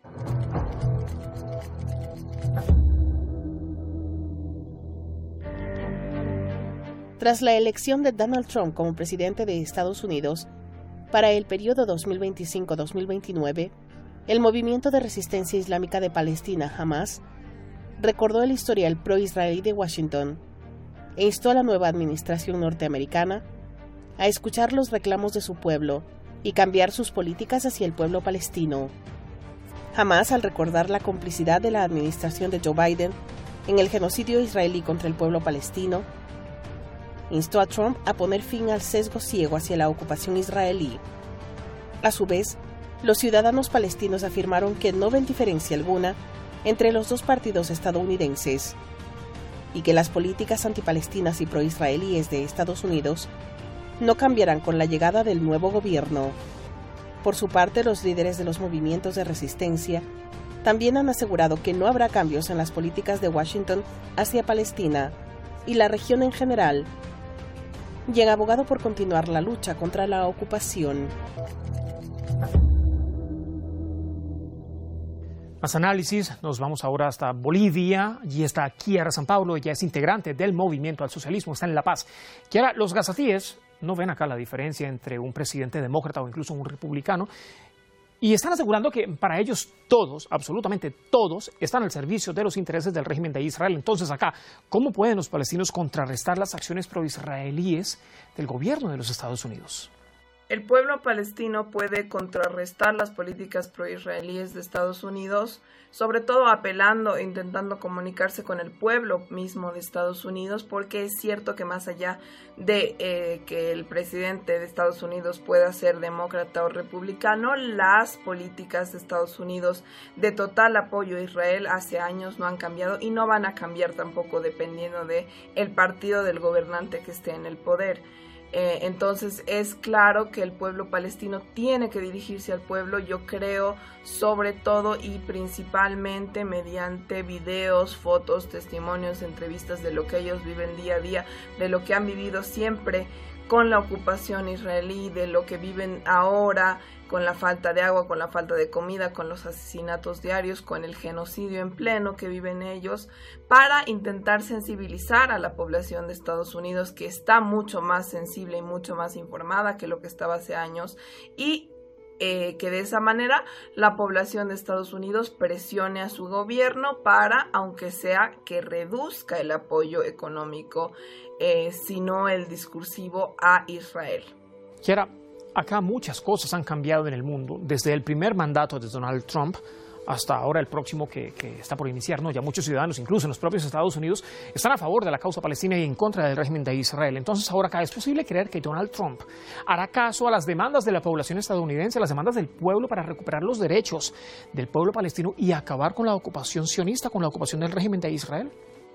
Tras la elección de Donald Trump como presidente de Estados Unidos para el periodo dos mil veinticinco a dos mil veintinueve, el movimiento de resistencia islámica de Palestina, Hamas, recordó el historial pro-israelí de Washington e instó a la nueva administración norteamericana a escuchar los reclamos de su pueblo y cambiar sus políticas hacia el pueblo palestino. Hamas, al recordar la complicidad de la administración de Joe Biden en el genocidio israelí contra el pueblo palestino, instó a Trump a poner fin al sesgo ciego hacia la ocupación israelí. A su vez, los ciudadanos palestinos afirmaron que no ven diferencia alguna entre los dos partidos estadounidenses y que las políticas antipalestinas y proisraelíes de Estados Unidos no cambiarán con la llegada del nuevo gobierno. Por su parte, los líderes de los movimientos de resistencia también han asegurado que no habrá cambios en las políticas de Washington hacia Palestina y la región en general, y han abogado por continuar la lucha contra la ocupación. Más análisis, nos vamos ahora hasta Bolivia. Allí está Kiara San Paulo, ella es integrante del Movimiento al Socialismo, está en La Paz. Kiara, los gazatíes no ven acá la diferencia entre un presidente demócrata o incluso un republicano, y están asegurando que para ellos todos, absolutamente todos, están al servicio de los intereses del régimen de Israel. Entonces acá, ¿cómo pueden los palestinos contrarrestar las acciones proisraelíes del gobierno de los Estados Unidos? el pueblo palestino puede contrarrestar las políticas proisraelíes de Estados Unidos, sobre todo apelando e intentando comunicarse con el pueblo mismo de Estados Unidos, porque es cierto que más allá de eh, que el presidente de Estados Unidos pueda ser demócrata o republicano, las políticas de Estados Unidos de total apoyo a Israel hace años no han cambiado y no van a cambiar tampoco dependiendo de el partido del gobernante que esté en el poder. Eh, entonces es claro que el pueblo palestino tiene que dirigirse al pueblo, yo creo, sobre todo y principalmente mediante videos, fotos, testimonios, entrevistas de lo que ellos viven día a día, de lo que han vivido siempre con la ocupación israelí, de lo que viven ahora con la falta de agua, con la falta de comida, con los asesinatos diarios, con el genocidio en pleno que viven ellos, para intentar sensibilizar a la población de Estados Unidos, que está mucho más sensible y mucho más informada que lo que estaba hace años, y eh, que de esa manera la población de Estados Unidos presione a su gobierno para, aunque sea que reduzca el apoyo económico, eh, sino el discursivo a Israel. Kiara, acá muchas cosas han cambiado en el mundo, desde el primer mandato de Donald Trump hasta ahora el próximo que, que está por iniciar, ¿no? Ya muchos ciudadanos, incluso en los propios Estados Unidos, están a favor de la causa palestina y en contra del régimen de Israel. Entonces ahora acá es posible creer que Donald Trump hará caso a las demandas de la población estadounidense, a las demandas del pueblo para recuperar los derechos del pueblo palestino y acabar con la ocupación sionista, con la ocupación del régimen de Israel.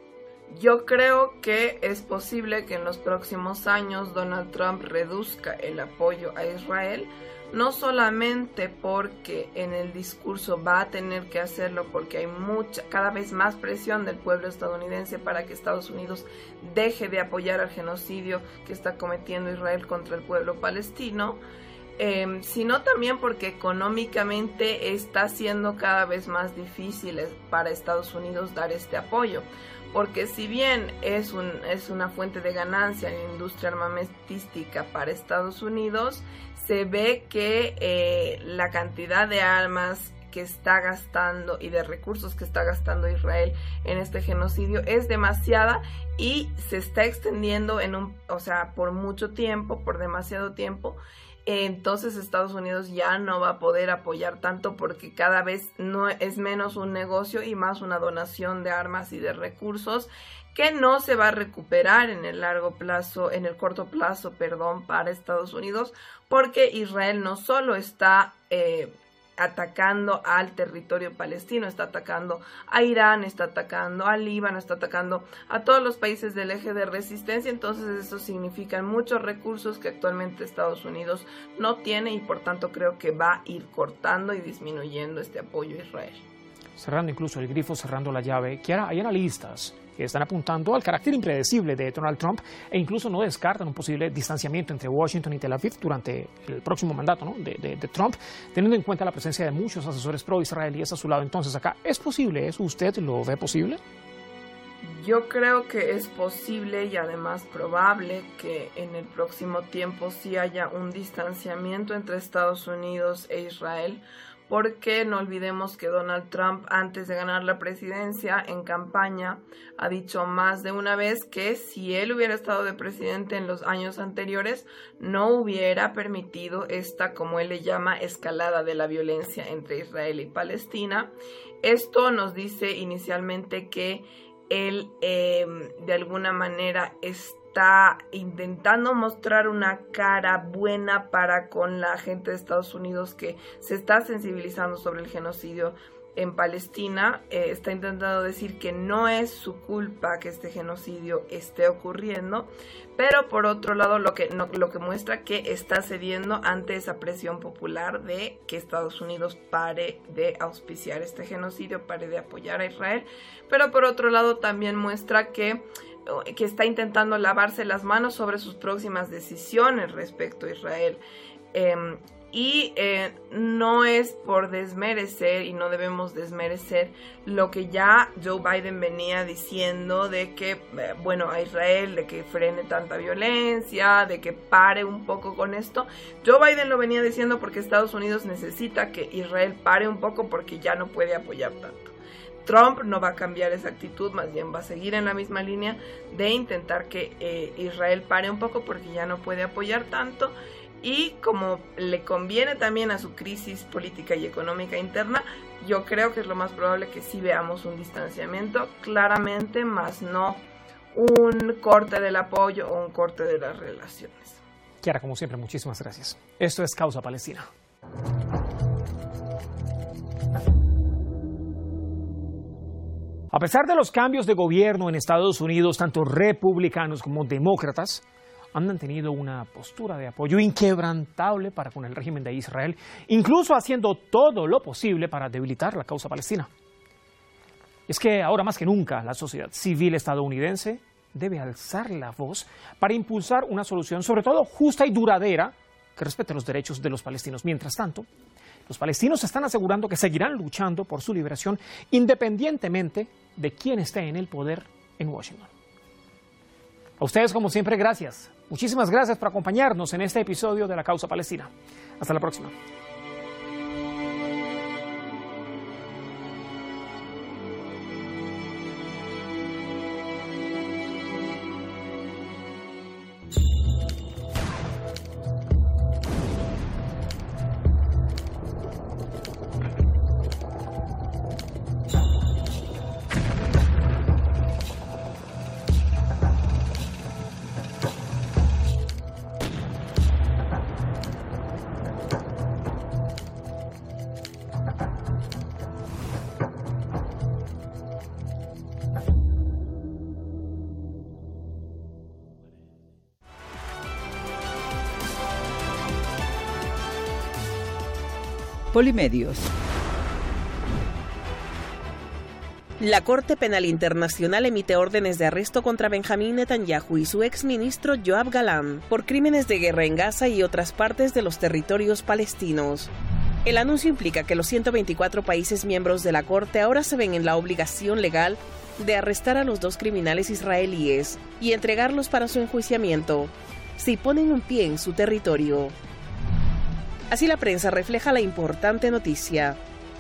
Yo creo que es posible que en los próximos años Donald Trump reduzca el apoyo a Israel, no solamente porque en el discurso va a tener que hacerlo porque hay mucha, cada vez más presión del pueblo estadounidense para que Estados Unidos deje de apoyar al genocidio que está cometiendo Israel contra el pueblo palestino, eh, sino también porque económicamente está siendo cada vez más difícil para Estados Unidos dar este apoyo. Porque si bien es, un, es una fuente de ganancia en la industria armamentística para Estados Unidos, se ve que eh, la cantidad de armas que está gastando y de recursos que está gastando Israel en este genocidio es demasiada y se está extendiendo en un, o sea, por mucho tiempo, por demasiado tiempo. Entonces Estados Unidos ya no va a poder apoyar tanto porque cada vez no es menos un negocio y más una donación de armas y de recursos que no se va a recuperar en el largo plazo, en el corto plazo, perdón, para Estados Unidos, porque Israel no solo está eh, atacando al territorio palestino, está atacando a Irán, está atacando a Líbano, está atacando a todos los países del eje de resistencia. Entonces eso significa muchos recursos que actualmente Estados Unidos no tiene y por tanto creo que va a ir cortando y disminuyendo este apoyo a Israel. Cerrando incluso el grifo, cerrando la llave, Kiara, hay analistas que están apuntando al carácter impredecible de Donald Trump e incluso no descartan un posible distanciamiento entre Washington y Tel Aviv durante el próximo mandato, ¿no? de, de, de Trump, teniendo en cuenta la presencia de muchos asesores pro-israelíes a su lado. Entonces acá, ¿es posible eso? ¿Usted lo ve posible? Yo creo que es posible y además probable que en el próximo tiempo sí haya un distanciamiento entre Estados Unidos e Israel, porque no olvidemos que Donald Trump, antes de ganar la presidencia, en campaña, ha dicho más de una vez que si él hubiera estado de presidente en los años anteriores, no hubiera permitido esta, como él le llama, escalada de la violencia entre Israel y Palestina. Esto nos dice inicialmente que él, eh, de alguna manera, está está intentando mostrar una cara buena para con la gente de Estados Unidos que se está sensibilizando sobre el genocidio en Palestina. Eh, está intentando decir que no es su culpa que este genocidio esté ocurriendo, pero por otro lado lo que, no, lo que muestra que está cediendo ante esa presión popular de que Estados Unidos pare de auspiciar este genocidio, pare de apoyar a Israel, pero por otro lado también muestra que que está intentando lavarse las manos sobre sus próximas decisiones respecto a Israel. Eh, y eh, no es por desmerecer, y no debemos desmerecer lo que ya Joe Biden venía diciendo de que, eh, bueno, a Israel, de que frene tanta violencia, de que pare un poco con esto. Joe Biden lo venía diciendo porque Estados Unidos necesita que Israel pare un poco porque ya no puede apoyar tanto. Trump no va a cambiar esa actitud, más bien va a seguir en la misma línea de intentar que eh, Israel pare un poco porque ya no puede apoyar tanto. y como le conviene también a su crisis política y económica interna, yo creo que es lo más probable que sí veamos un distanciamiento, claramente, más no un corte del apoyo o un corte de las relaciones. Kiara, como siempre, muchísimas gracias. Esto es Causa Palestina. A pesar de los cambios de gobierno en Estados Unidos, tanto republicanos como demócratas han mantenido una postura de apoyo inquebrantable para con el régimen de Israel, incluso haciendo todo lo posible para debilitar la causa palestina. Es que ahora más que nunca la sociedad civil estadounidense debe alzar la voz para impulsar una solución, sobre todo justa y duradera, que respete los derechos de los palestinos. Mientras tanto, los palestinos están asegurando que seguirán luchando por su liberación independientemente de quién esté en el poder en Washington. A ustedes, como siempre, gracias. Muchísimas gracias por acompañarnos en este episodio de La Causa Palestina. Hasta la próxima. Polimedios. La Corte Penal Internacional emite órdenes de arresto contra Benjamín Netanyahu y su exministro Yoav Galán por crímenes de guerra en Gaza y otras partes de los territorios palestinos. El anuncio implica que los ciento veinticuatro países miembros de la Corte ahora se ven en la obligación legal de arrestar a los dos criminales israelíes y entregarlos para su enjuiciamiento si ponen un pie en su territorio. Así la prensa refleja la importante noticia.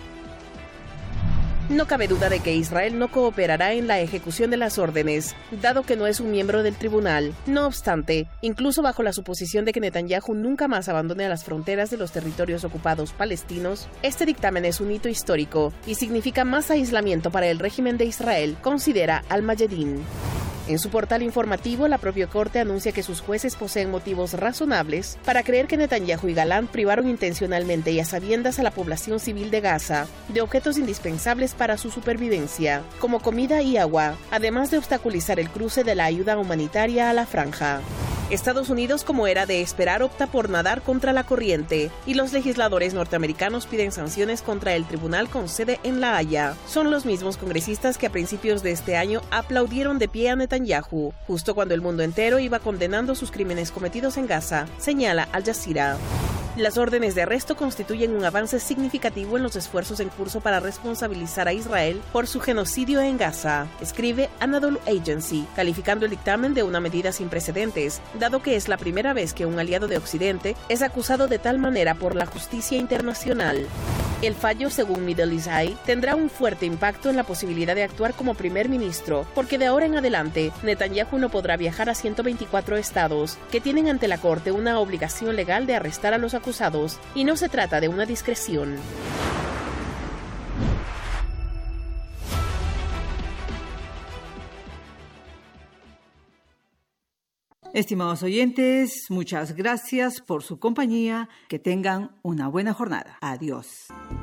No cabe duda de que Israel no cooperará en la ejecución de las órdenes, dado que no es un miembro del tribunal. No obstante, incluso bajo la suposición de que Netanyahu nunca más abandone las fronteras de los territorios ocupados palestinos, este dictamen es un hito histórico y significa más aislamiento para el régimen de Israel, considera Al-Mayadeen. En su portal informativo, la propia Corte anuncia que sus jueces poseen motivos razonables para creer que Netanyahu y Galán privaron intencionalmente y a sabiendas a la población civil de Gaza de objetos indispensables para su supervivencia, como comida y agua, además de obstaculizar el cruce de la ayuda humanitaria a la franja. Estados Unidos, como era de esperar, opta por nadar contra la corriente, y los legisladores norteamericanos piden sanciones contra el tribunal con sede en La Haya. Son los mismos congresistas que a principios de este año aplaudieron de pie a Netanyahu, justo cuando el mundo entero iba condenando sus crímenes cometidos en Gaza, señala Al Jazeera. Las órdenes de arresto constituyen un avance significativo en los esfuerzos en curso para responsabilizar a Israel por su genocidio en Gaza, escribe Anadolu Agency, calificando el dictamen de una medida sin precedentes, dado que es la primera vez que un aliado de Occidente es acusado de tal manera por la justicia internacional. El fallo, según Middle East Eye, tendrá un fuerte impacto en la posibilidad de actuar como primer ministro, porque de ahora en adelante, Netanyahu no podrá viajar a ciento veinticuatro estados, que tienen ante la Corte una obligación legal de arrestar a los acusados, y no se trata de una discreción. Estimados oyentes, muchas gracias por su compañía. Que tengan una buena jornada. Adiós.